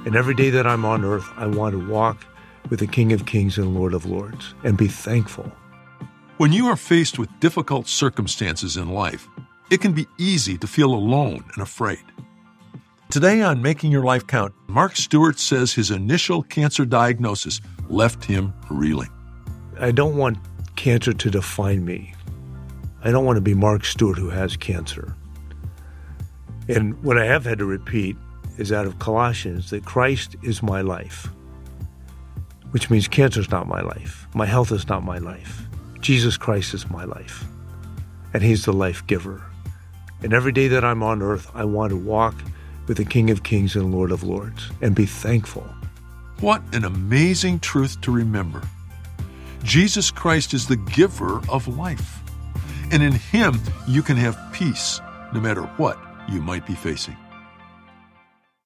And every day that I'm on earth, I want to walk with the King of Kings and Lord of Lords and be thankful. When you are faced with difficult circumstances in life, it can be easy to feel alone and afraid. Today on Making Your Life Count, Mark Stewart says his initial cancer diagnosis left him reeling. I don't want cancer to define me. I don't want to be Mark Stewart who has cancer. And what I have had to repeat is out of Colossians that Christ is my life, which means cancer is not my life. My health is not my life. Jesus Christ is my life, and he's the life giver. And every day that I'm on earth, I want to walk with the King of Kings and Lord of Lords and be thankful. What an amazing truth to remember. Jesus Christ is the giver of life, and in him you can have peace no matter what you might be facing.